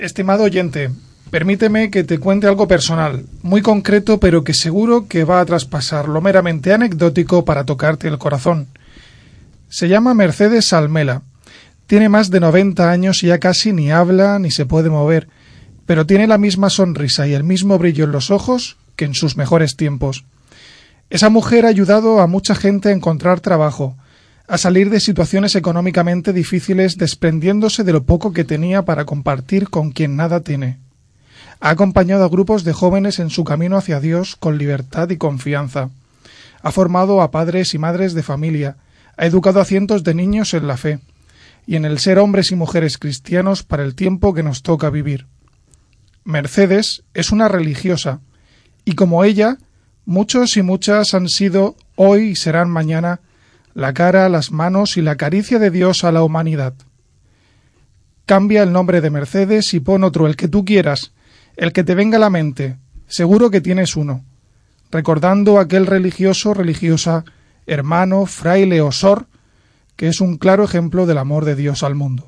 Estimado oyente, permíteme que te cuente algo personal, muy concreto, pero que seguro que va a traspasar lo meramente anecdótico para tocarte el corazón. Se llama Mercedes Almela. Tiene más de 90 años y ya casi ni habla ni se puede mover, pero tiene la misma sonrisa y el mismo brillo en los ojos que en sus mejores tiempos. Esa mujer ha ayudado a mucha gente a encontrar trabajo, a salir de situaciones económicamente difíciles desprendiéndose de lo poco que tenía para compartir con quien nada tiene. Ha acompañado a grupos de jóvenes en su camino hacia Dios con libertad y confianza. Ha formado a padres y madres de familia, ha educado a cientos de niños en la fe y en el ser hombres y mujeres cristianos para el tiempo que nos toca vivir. Mercedes es una religiosa, y como ella, muchos y muchas han sido hoy y serán mañana la cara, las manos y la caricia de Dios a la humanidad. Cambia el nombre de Mercedes y pon otro, el que tú quieras, el que te venga a la mente, seguro que tienes uno, recordando a aquel religioso, religiosa, hermano, fraile o sor, que es un claro ejemplo del amor de Dios al mundo.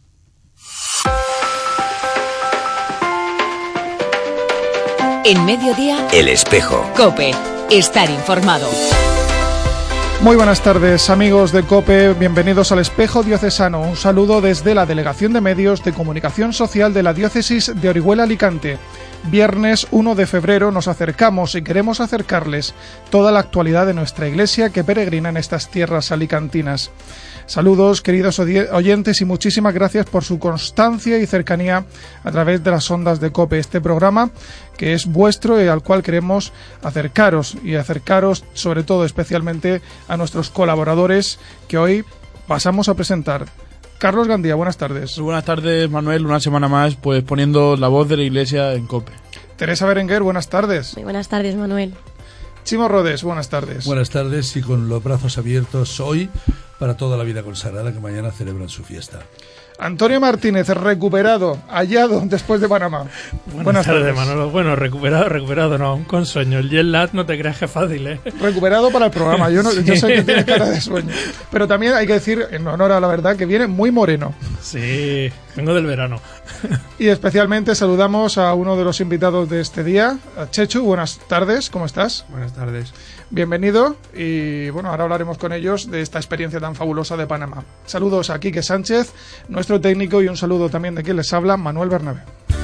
En Mediodía, El Espejo. COPE. Estar informado. Muy buenas tardes, amigos de COPE, bienvenidos al Espejo Diocesano. Un saludo desde la Delegación de Medios de Comunicación Social de la Diócesis de Orihuela-Alicante. Viernes 1 de febrero nos acercamos y queremos acercarles toda la actualidad de nuestra Iglesia que peregrina en estas tierras alicantinas. Saludos, queridos oyentes, y muchísimas gracias por su constancia y cercanía a través de las ondas de COPE. Este programa que es vuestro y al cual queremos acercaros sobre todo especialmente a nuestros colaboradores que hoy pasamos a presentar. Carlos Gandía, buenas tardes. Buenas tardes, Manuel, una semana más pues poniendo la voz de la Iglesia en COPE. Teresa Berenguer, buenas tardes. Muy buenas tardes, Manuel. Chimo Rodes, buenas tardes. Buenas tardes y con los brazos abiertos hoy para toda la vida consagrada que mañana celebran su fiesta. Antonio Martínez, recuperado, hallado después de Panamá. Buenas tardes, Manolo. Bueno, recuperado no, aún con sueño. El jet lag no te creas que es fácil, ¿eh? Recuperado para el programa, yo sé que tienes cara de sueño. Pero también hay que decir, en honor a la verdad, que viene muy moreno. Sí, vengo del verano. Y especialmente saludamos a uno de los invitados de este día, a Chechu. Buenas tardes, ¿cómo estás? Buenas tardes. Bienvenido y bueno, ahora hablaremos con ellos de esta experiencia tan fabulosa de Panamá. Saludos a Quique Sánchez, nuestro técnico, y un saludo también de quien les habla, Manuel Bernabé.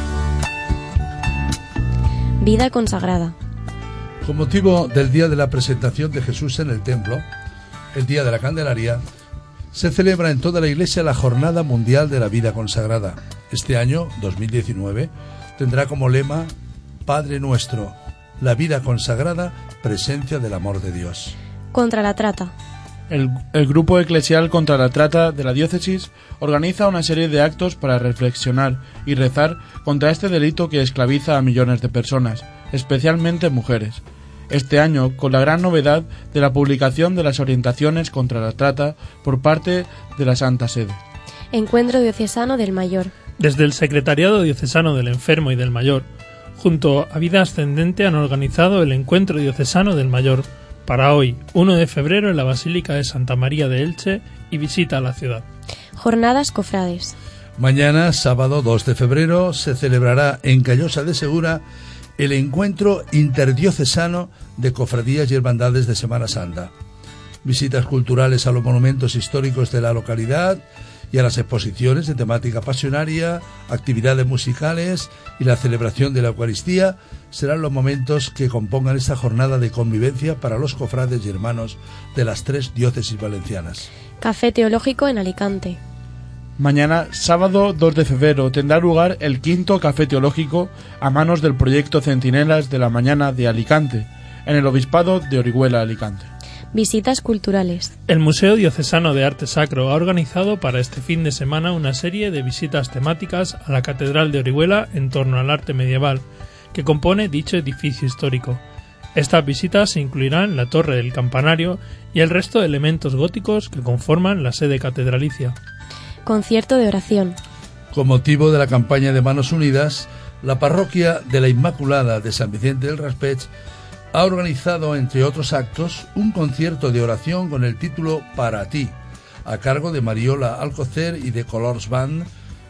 Vida consagrada. Con motivo del día de la presentación de Jesús en el templo, el día de la Candelaria, se celebra en toda la Iglesia la Jornada Mundial de la Vida Consagrada. Este año, 2019, tendrá como lema Padre Nuestro, la vida consagrada, presencia del amor de Dios. Contra la trata. El Grupo Eclesial contra la Trata de la Diócesis organiza una serie de actos para reflexionar y rezar contra este delito que esclaviza a millones de personas, especialmente mujeres. Este año, con la gran novedad de la publicación de las orientaciones contra la trata por parte de la Santa Sede. Encuentro Diocesano del Mayor. Desde el Secretariado Diocesano del Enfermo y del Mayor, junto a Vida Ascendente, han organizado el Encuentro Diocesano del Mayor para hoy, 1 de febrero, en la Basílica de Santa María de Elche, y visita a la ciudad. Jornadas cofrades. Mañana, sábado 2 de febrero, se celebrará en Callosa de Segura el Encuentro Interdiocesano de Cofradías y Hermandades de Semana Santa. Visitas culturales a los monumentos históricos de la localidad y a las exposiciones de temática pasionaria, actividades musicales y la celebración de la Eucaristía serán los momentos que compongan esta jornada de convivencia para los cofrades y hermanos de las 3 diócesis valencianas. Café teológico en Alicante. Mañana, sábado 2 de febrero, tendrá lugar el 5º Café Teológico a manos del proyecto Centinelas de la Mañana de Alicante, en el Obispado de Orihuela-Alicante. Visitas culturales. El Museo Diocesano de Arte Sacro ha organizado para este fin de semana una serie de visitas temáticas a la Catedral de Orihuela en torno al arte medieval, que compone dicho edificio histórico. Estas visitas incluirán la torre del campanario y el resto de elementos góticos que conforman la sede catedralicia. Concierto de oración. Con motivo de la campaña de Manos Unidas, la parroquia de la Inmaculada de San Vicente del Raspeig ha organizado, entre otros actos, un concierto de oración con el título Para ti, a cargo de Mariola Alcocer y de Colors Band,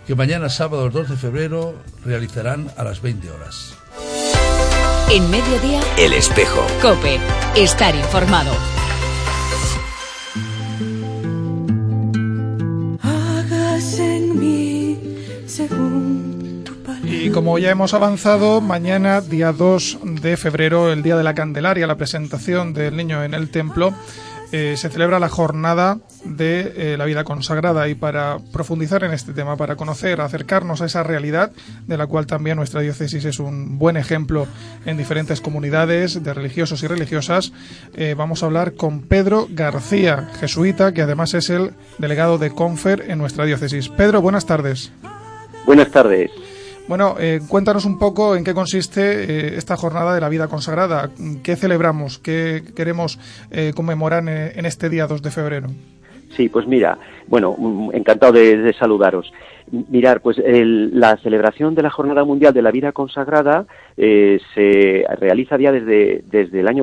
que mañana sábado, el 2 de febrero, realizarán a las 20 horas. En Mediodía, El Espejo. COPE. Estar informado. Hágase en mí según tu palabra. Y como ya hemos avanzado, mañana, día 2 de febrero, el día de la Candelaria, la presentación del niño en el templo, se celebra la jornada de la vida consagrada. Y para profundizar en este tema, para conocer, acercarnos a esa realidad de la cual también nuestra diócesis es un buen ejemplo en diferentes comunidades de religiosos y religiosas, vamos a hablar con Pedro García, jesuita, que además es el delegado de Confer en nuestra diócesis. Pedro, buenas tardes. Buenas tardes. Bueno, cuéntanos un poco en qué consiste esta jornada de la vida consagrada. ¿Qué celebramos? ¿Qué queremos conmemorar en este día 2 de febrero? Sí, pues mira, bueno, encantado de saludaros. Mirar, pues la celebración de la Jornada Mundial de la Vida Consagrada se realiza ya desde el año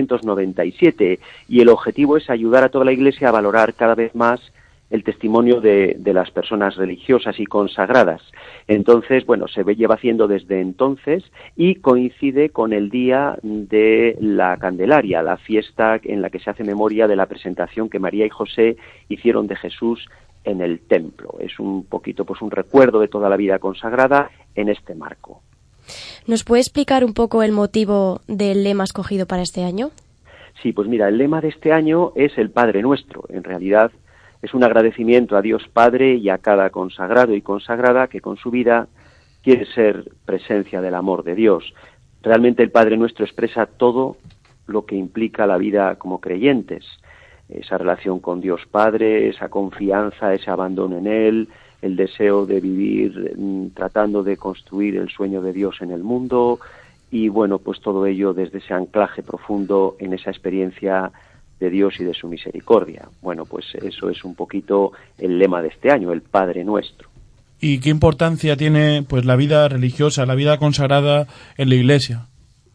1997 y el objetivo es ayudar a toda la Iglesia a valorar cada vez más el testimonio de las personas religiosas y consagradas. Entonces, bueno, se lleva haciendo desde entonces y coincide con el día de la Candelaria, la fiesta en la que se hace memoria de la presentación que María y José hicieron de Jesús en el templo. Es un poquito, pues, un recuerdo de toda la vida consagrada en este marco. ¿Nos puede explicar un poco el motivo del lema escogido para este año? Sí, pues mira, el lema de este año es el Padre Nuestro. En realidad es un agradecimiento a Dios Padre y a cada consagrado y consagrada que con su vida quiere ser presencia del amor de Dios. Realmente el Padre Nuestro expresa todo lo que implica la vida como creyentes. Esa relación con Dios Padre, esa confianza, ese abandono en Él, el deseo de vivir tratando de construir el sueño de Dios en el mundo y bueno, pues todo ello desde ese anclaje profundo en esa experiencia de Dios y de su misericordia. Bueno, pues eso es un poquito el lema de este año, el Padre Nuestro. ¿Y qué importancia tiene, pues, la vida religiosa, la vida consagrada en la Iglesia?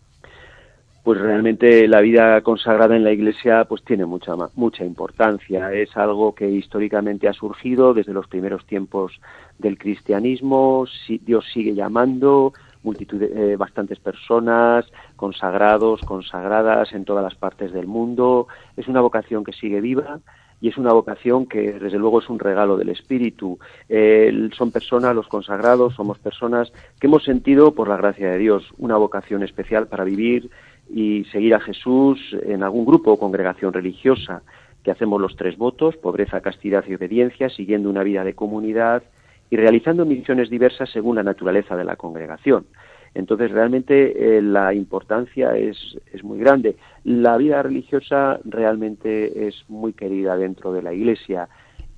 Pues realmente la vida consagrada en la Iglesia pues tiene mucha importancia. Es algo que históricamente ha surgido desde los primeros tiempos del cristianismo. Dios sigue llamando bastantes personas, consagrados, consagradas en todas las partes del mundo. Es una vocación que sigue viva y es una vocación que desde luego es un regalo del Espíritu. Son personas, los consagrados, somos personas que hemos sentido por la gracia de Dios una vocación especial para vivir y seguir a Jesús en algún grupo o congregación religiosa, que hacemos los 3 votos, pobreza, castidad y obediencia, siguiendo una vida de comunidad y realizando misiones diversas según la naturaleza de la congregación. Entonces, realmente la importancia es muy grande. La vida religiosa realmente es muy querida dentro de la Iglesia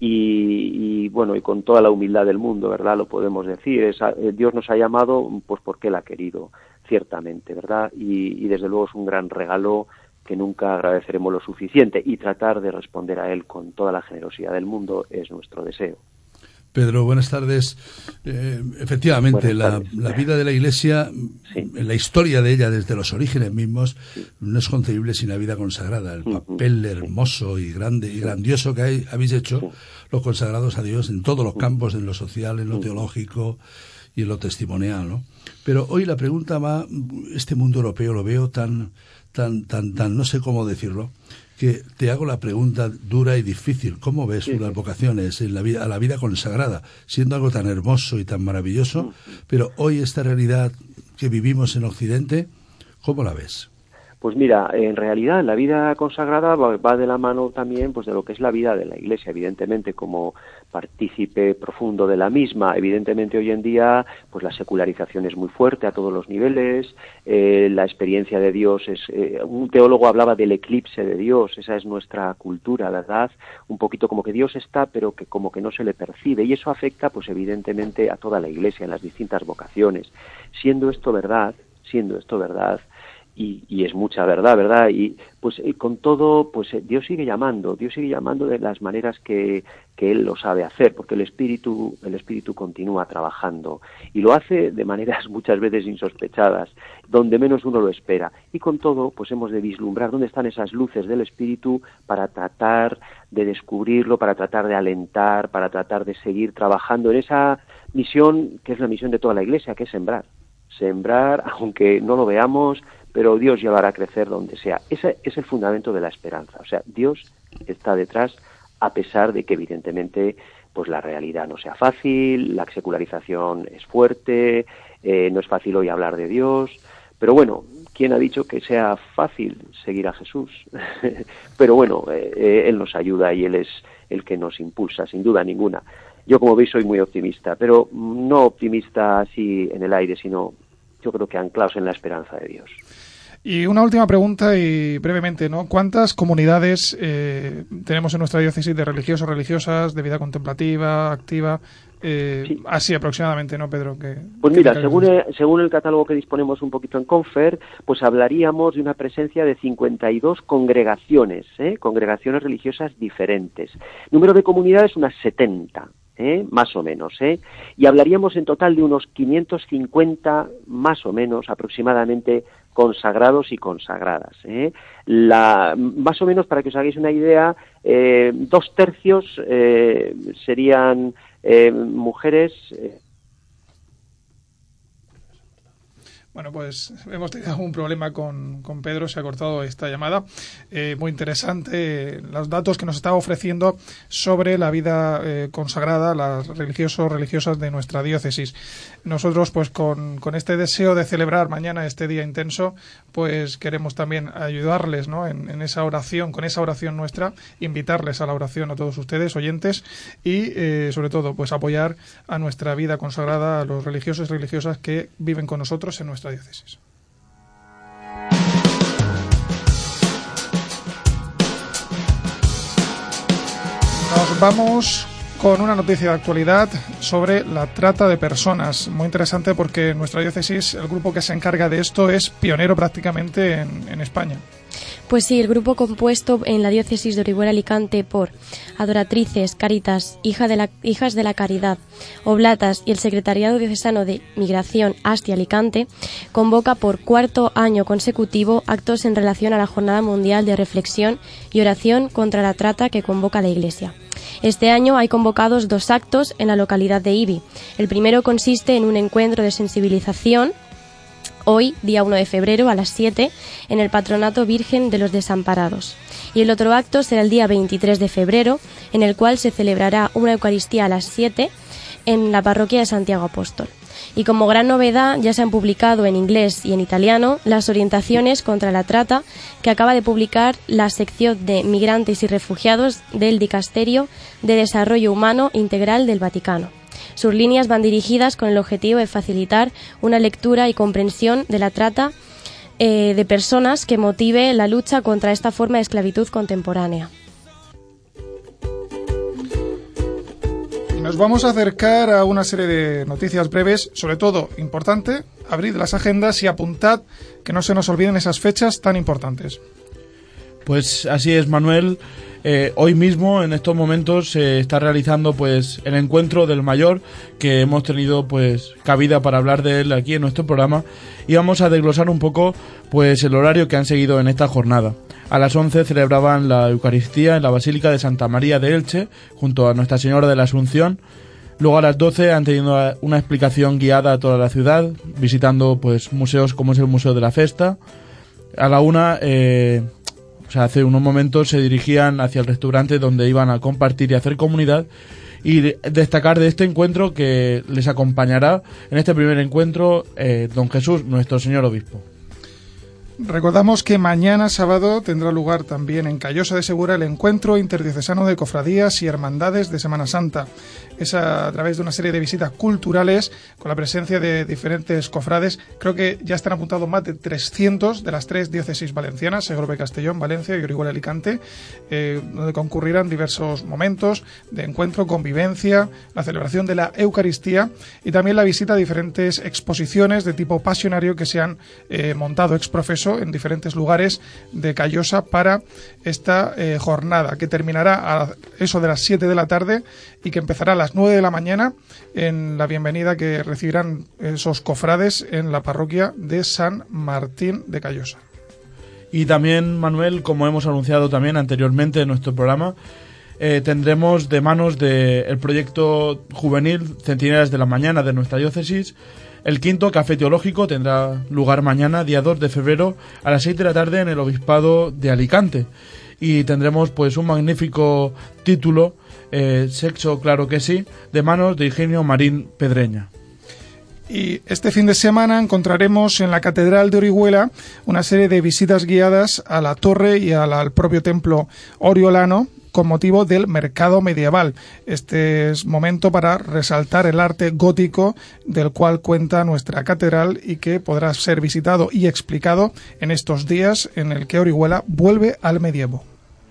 y bueno, y con toda la humildad del mundo, ¿verdad? Lo podemos decir. Dios nos ha llamado pues porque Él ha querido, ciertamente, ¿verdad? Y desde luego es un gran regalo que nunca agradeceremos lo suficiente y tratar de responder a Él con toda la generosidad del mundo es nuestro deseo. Pedro, buenas tardes. Efectivamente, la vida de la Iglesia, sí, en la historia de ella desde los orígenes mismos, sí, no es concebible sin la vida consagrada. El papel hermoso y grande y grandioso que habéis hecho los consagrados a Dios en todos los campos, en lo social, en lo teológico y en lo testimonial, ¿no? Pero hoy la pregunta va, este mundo europeo lo veo tan, no sé cómo decirlo, que te hago la pregunta dura y difícil. ¿Cómo ves las vocaciones en a la vida consagrada, siendo algo tan hermoso y tan maravilloso, pero hoy esta realidad que vivimos en Occidente, ¿cómo la ves? Pues mira, en realidad la vida consagrada va de la mano también pues de lo que es la vida de la Iglesia, evidentemente como partícipe profundo de la misma. Evidentemente hoy en día pues la secularización es muy fuerte a todos los niveles, la experiencia de Dios es... un teólogo hablaba del eclipse de Dios, esa es nuestra cultura, ¿verdad? Un poquito como que Dios está, pero que como que no se le percibe, y eso afecta pues evidentemente a toda la Iglesia en las distintas vocaciones. Siendo esto verdad, y es mucha verdad, y pues con todo, pues Dios sigue llamando de las maneras que Él lo sabe hacer, porque el Espíritu continúa trabajando, y lo hace de maneras muchas veces insospechadas, donde menos uno lo espera, y con todo, pues hemos de vislumbrar dónde están esas luces del Espíritu para tratar de descubrirlo, para tratar de alentar, para tratar de seguir trabajando en esa misión, que es la misión de toda la Iglesia, que es sembrar, aunque no lo veamos, pero Dios llevará a crecer donde sea. Ese es el fundamento de la esperanza. O sea, Dios está detrás, a pesar de que evidentemente pues la realidad no sea fácil, la secularización es fuerte, no es fácil hoy hablar de Dios, pero bueno, ¿quién ha dicho que sea fácil seguir a Jesús? Pero bueno, Él nos ayuda y Él es el que nos impulsa, sin duda ninguna. Yo, como veis, soy muy optimista, pero no optimista así en el aire, sino yo creo que anclados en la esperanza de Dios. Y una última pregunta, y brevemente, ¿no? ¿Cuántas comunidades tenemos en nuestra diócesis de religiosos, religiosas, de vida contemplativa, activa? Sí. Así aproximadamente, ¿no, Pedro? Pues mira, según el catálogo que disponemos un poquito en Confer, pues hablaríamos de una presencia de 52 congregaciones religiosas diferentes. Número de comunidades, unas 70. Más o menos, y hablaríamos en total de unos 550, más o menos, aproximadamente, consagrados y consagradas. Más o menos, para que os hagáis una idea, 2/3 serían mujeres. Bueno, pues hemos tenido un problema con Pedro, se ha cortado esta llamada. Muy interesante los datos que nos está ofreciendo sobre la vida consagrada, las religiosos, religiosas de nuestra diócesis. Nosotros, pues con este deseo de celebrar mañana este día intenso, pues queremos también ayudarles, ¿no? en esa oración, con esa oración nuestra, invitarles a la oración a todos ustedes, oyentes, y sobre todo, pues apoyar a nuestra vida consagrada, a los religiosos y religiosas que viven con nosotros en nuestra diócesis. Nos vamos con una noticia de actualidad sobre la trata de personas. Muy interesante porque en nuestra diócesis el grupo que se encarga de esto es pionero prácticamente en España. Pues sí, el grupo compuesto en la diócesis de Orihuela Alicante por Adoratrices, Caritas, Hijas de la Caridad, Oblatas y el Secretariado Diocesano de Migración Asti Alicante convoca por 4º año consecutivo actos en relación a la Jornada Mundial de Reflexión y Oración contra la Trata que convoca la Iglesia. Este año hay convocados 2 actos en la localidad de Ibi. El primero consiste en un encuentro de sensibilización hoy, día 1 de febrero, a las 7, en el Patronato Virgen de los Desamparados. Y el otro acto será el día 23 de febrero, en el cual se celebrará una Eucaristía a las 7 en la parroquia de Santiago Apóstol. Y como gran novedad, ya se han publicado en inglés y en italiano las orientaciones contra la trata que acaba de publicar la sección de Migrantes y Refugiados del Dicasterio de Desarrollo Humano Integral del Vaticano. Sus líneas van dirigidas con el objetivo de facilitar una lectura y comprensión de la trata de personas que motive la lucha contra esta forma de esclavitud contemporánea. Nos vamos a acercar a una serie de noticias breves, sobre todo importante, abrid las agendas y apuntad que no se nos olviden esas fechas tan importantes. Pues así es, Manuel. Hoy mismo, en estos momentos, se está realizando pues el encuentro del Mayor, que hemos tenido pues cabida para hablar de él aquí en nuestro programa, y vamos a desglosar un poco pues el horario que han seguido en esta jornada. A las 11 celebraban la Eucaristía en la Basílica de Santa María de Elche, junto a Nuestra Señora de la Asunción. Luego a las 12 han tenido una explicación guiada a toda la ciudad, visitando pues museos como es el Museo de la Festa. A la 1, hace unos momentos se dirigían hacia el restaurante donde iban a compartir y hacer comunidad, y destacar de este encuentro que les acompañará en este primer encuentro don Jesús, nuestro señor obispo. Recordamos que mañana sábado tendrá lugar también en Callosa de Segura el encuentro interdiocesano de cofradías y hermandades de Semana Santa. Es a través de una serie de visitas culturales con la presencia de diferentes cofrades. Creo que ya están apuntados más de 300 de las 3 diócesis valencianas, Segovia, Castellón, Valencia y Orihuela Alicante, donde concurrirán diversos momentos de encuentro, convivencia, la celebración de la Eucaristía y también la visita a diferentes exposiciones de tipo pasionario que se han montado ex profeso eso en diferentes lugares de Callosa para esta jornada, que terminará a eso de las 7 de la tarde y que empezará a las 9 de la mañana en la bienvenida que recibirán esos cofrades en la parroquia de San Martín de Callosa. Y también, Manuel, como hemos anunciado también anteriormente en nuestro programa, tendremos de manos del proyecto juvenil Centinelas de la Mañana de nuestra diócesis el quinto Café Teológico. Tendrá lugar mañana, día 2 de febrero, a las 6 de la tarde en el Obispado de Alicante. Y tendremos pues un magnífico título, Sexo claro que sí, de manos de Higinio Marín Pedreña. Y este fin de semana encontraremos en la Catedral de Orihuela una serie de visitas guiadas a la torre y al propio templo oriolano con motivo del mercado medieval. Este es momento para resaltar el arte gótico del cual cuenta nuestra catedral y que podrá ser visitado y explicado en estos días en el que Orihuela vuelve al medievo.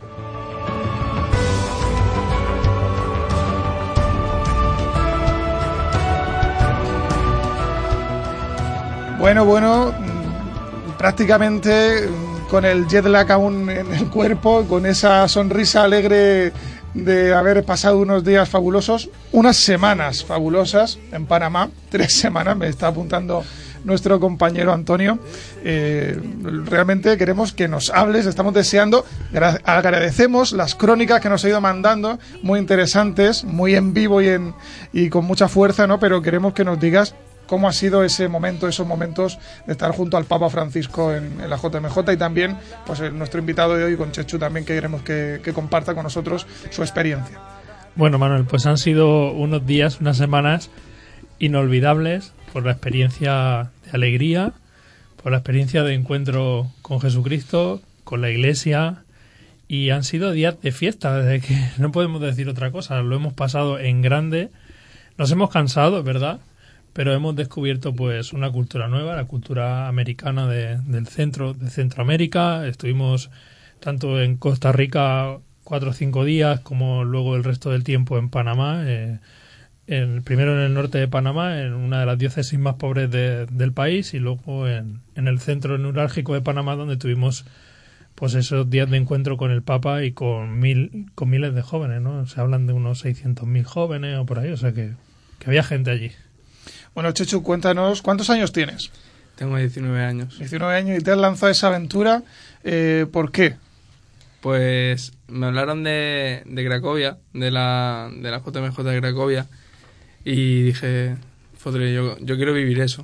Bueno, prácticamente con el jet lag aún en el cuerpo, con esa sonrisa alegre de haber pasado unos días fabulosos, unas semanas fabulosas en Panamá, 3 semanas, me está apuntando nuestro compañero Antonio. Realmente queremos que nos hables, estamos deseando, agradecemos las crónicas que nos ha ido mandando, muy interesantes, muy en vivo y con mucha fuerza, ¿no? Pero queremos que nos digas cómo ha sido ese momento, esos momentos de estar junto al Papa Francisco en la JMJ y también pues nuestro invitado de hoy con Chechu también, que queremos que comparta con nosotros su experiencia. Bueno, Manuel, pues han sido unos días, unas semanas inolvidables por la experiencia de alegría, por la experiencia de encuentro con Jesucristo, con la Iglesia, y han sido días de fiesta, desde que no podemos decir otra cosa, lo hemos pasado en grande, nos hemos cansado, ¿verdad? Pero hemos descubierto pues una cultura nueva, la cultura americana de Centroamérica. Estuvimos tanto en Costa Rica 4 o 5 días como luego el resto del tiempo en Panamá, primero en el norte de Panamá, en una de las diócesis más pobres del país, y luego en el centro neurálgico de Panamá, donde tuvimos pues esos días de encuentro con el Papa y con miles de jóvenes, ¿no? Se hablan de unos 600.000 jóvenes o por ahí, o sea que había gente allí. Bueno, Chechu, cuéntanos, ¿cuántos años tienes? Tengo 19 años. 19 años y te has lanzado a esa aventura. ¿Por qué? Pues me hablaron de Cracovia, de la JMJ de Cracovia, y dije, fodre, yo quiero vivir eso.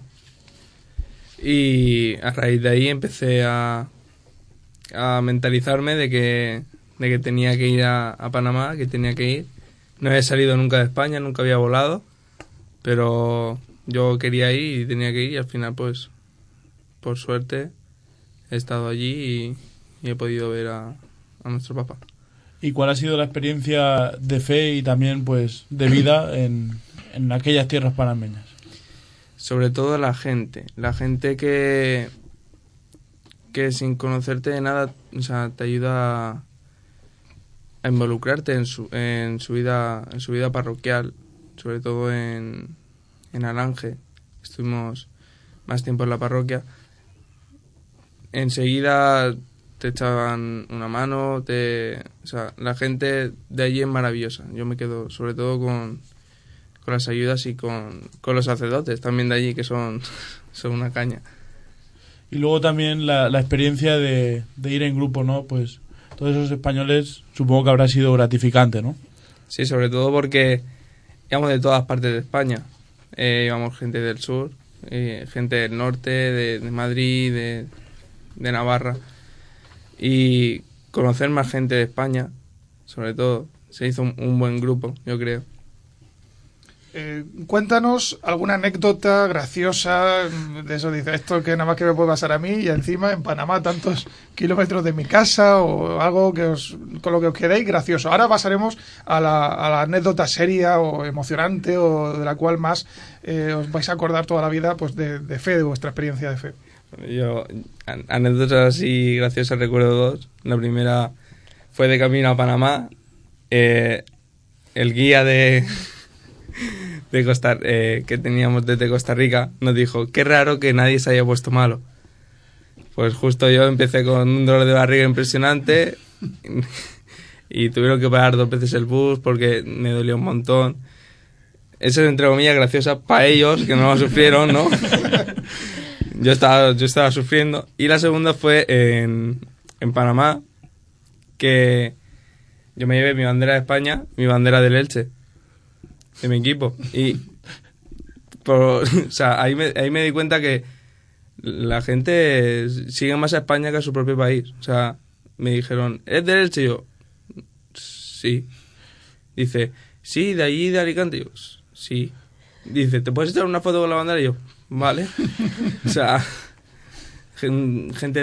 Y a raíz de ahí empecé a mentalizarme de que tenía que ir a Panamá, que tenía que ir. No había salido nunca de España, nunca había volado, pero yo quería ir y tenía que ir, y al final, pues, por suerte, he estado allí y he podido ver a nuestro Papa. ¿Y cuál ha sido la experiencia de fe y también, pues, de vida en aquellas tierras panameñas? Sobre todo la gente que sin conocerte de nada, o sea, te ayuda a involucrarte en su vida parroquial, sobre todo en Alange. Estuvimos más tiempo en la parroquia. Enseguida te echaban una mano, o sea, la gente de allí es maravillosa. Yo me quedo sobre todo con las ayudas y con los sacerdotes también de allí, que son una caña. Y luego también la experiencia de ir en grupo, ¿no? Pues todos esos españoles, supongo que habrá sido gratificante, ¿no? Sí, sobre todo porque íbamos de todas partes de España. Íbamos gente del sur, gente del norte, de Madrid, de Navarra. Y conocer más gente de España, sobre todo, se hizo un buen grupo, yo creo. Cuéntanos alguna anécdota graciosa de eso. Dice, esto que nada más que me puede pasar a mí, y encima en Panamá, tantos kilómetros de mi casa, o algo con lo que os quedéis gracioso. Ahora pasaremos a la anécdota seria o emocionante, o de la cual más os vais a acordar toda la vida, pues de fe, de vuestra experiencia de fe. Yo, anécdotas así graciosas, recuerdo 2. La primera fue de camino a Panamá. El guía que teníamos desde Costa Rica nos dijo, qué raro que nadie se haya puesto malo. Pues justo yo empecé con un dolor de barriga impresionante y tuvieron que parar 2 veces el bus porque me dolió un montón. Eso es, entre comillas, graciosa para ellos, que no lo sufrieron, ¿no? Yo estaba sufriendo. Y la segunda fue en Panamá, que yo me llevé mi bandera de España, mi bandera del Elche, de mi equipo. Y o sea, ahí me di cuenta que la gente sigue más a España que a su propio país. O sea, me dijeron, ¿es del Elche? Y yo, sí. Dice, sí, de allí, de Alicante. Y yo, sí. Dice, ¿te puedes echar una foto con la bandera? Y yo, vale. O sea, gente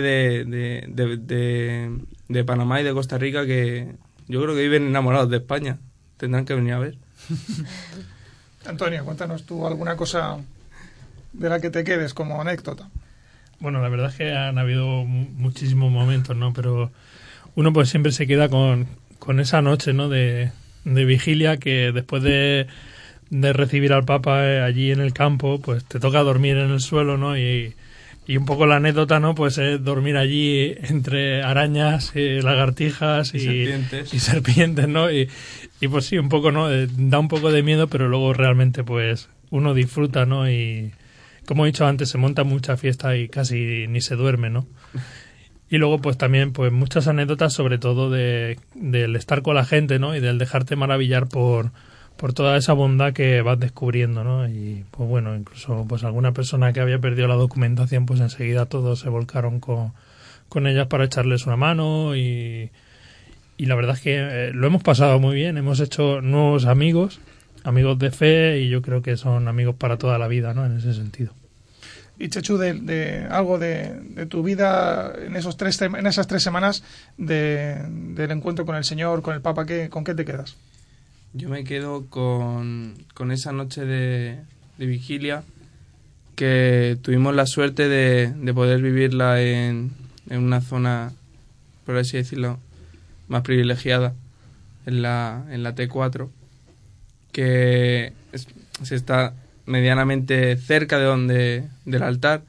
de Panamá y de Costa Rica que yo creo que viven enamorados de España. Tendrán que venir a ver. Antonio, cuéntanos tú alguna cosa de la que te quedes como anécdota. Bueno, la verdad es que han habido muchísimos momentos, ¿no? Pero uno pues siempre se queda con esa noche, ¿no? De vigilia, que después de recibir al Papa allí en el campo, pues te toca dormir en el suelo, ¿no? Y un poco la anécdota, ¿no? Pues es dormir allí entre arañas, lagartijas y serpientes, ¿no? Y pues sí, un poco, ¿no? Da un poco de miedo, pero luego realmente pues uno disfruta, ¿no? Y como he dicho antes, se monta mucha fiesta y casi ni se duerme, ¿no? Y luego pues también pues muchas anécdotas, sobre todo del estar con la gente, ¿no? Y del dejarte maravillar por toda esa bondad que vas descubriendo, ¿no? Y pues bueno, incluso pues alguna persona que había perdido la documentación, pues enseguida todos se volcaron con ellas para echarles una mano y la verdad es que lo hemos pasado muy bien, hemos hecho nuevos amigos de fe, y yo creo que son amigos para toda la vida, ¿no? En ese sentido. Y Chechu, de algo de tu vida en esas 3 semanas del encuentro con el Señor, con el Papa, ¿con qué te quedas? Yo me quedo con esa noche de vigilia, que tuvimos la suerte de poder vivirla en una zona, por así decirlo, más privilegiada, en la T4, que se está medianamente cerca del altar,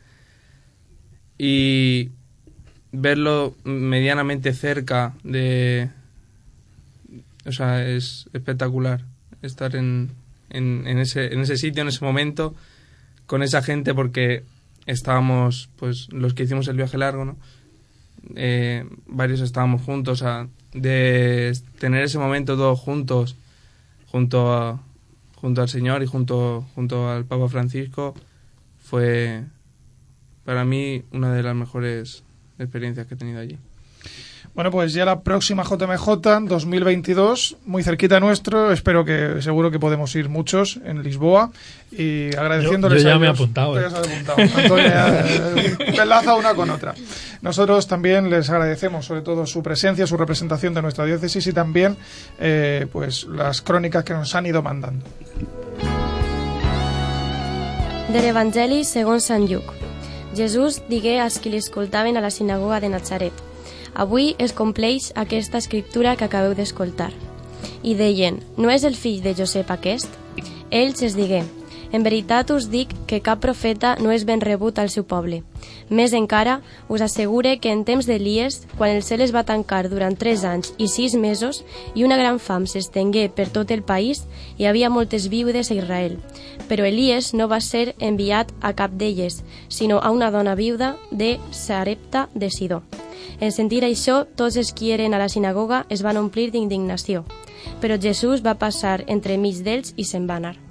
y verlo medianamente cerca o sea, es espectacular estar en ese sitio, en ese momento, con esa gente, porque estábamos, pues, los que hicimos el viaje largo, ¿no? Varios estábamos juntos, o sea, de tener ese momento todos juntos, junto al Señor y junto al Papa Francisco, fue para mí una de las mejores experiencias que he tenido allí. Bueno, pues ya la próxima JMJ 2022, muy cerquita nuestro, seguro que podemos ir muchos en Lisboa, y agradeciéndoles yo ya a ellos. Me he apuntado. Ya se ha apuntado. Antonio enlaza una con otra. Nosotros también les agradecemos sobre todo su presencia, su representación de nuestra diócesis, y también pues las crónicas que nos han ido mandando. De l'Evangeli segons Sant Lluc. Jesús digué als qui l'escoltaven a la sinagoga de Natzaret: avui es compleix aquesta escriptura que acabeu d'escoltar. I deien: no és el fill de Josep aquest? Ells es digué: en veritat us dic que cap profeta no és ben rebut al seu poble. Més encara, us assegure que en temps d'Elies, quan el cel es va tancar durant 3 anys i 6 mesos i una gran fam s'estengué per tot el país, hi havia moltes viudes a Israel. Però Elies no va ser enviat a cap d'elles, sinó a una dona viuda de Sarepta de Sidó. En sentir això, tots els qui eren a la sinagoga es van omplir d'indignació. Però Jesús va passar entremig d'ells i se'n va anar.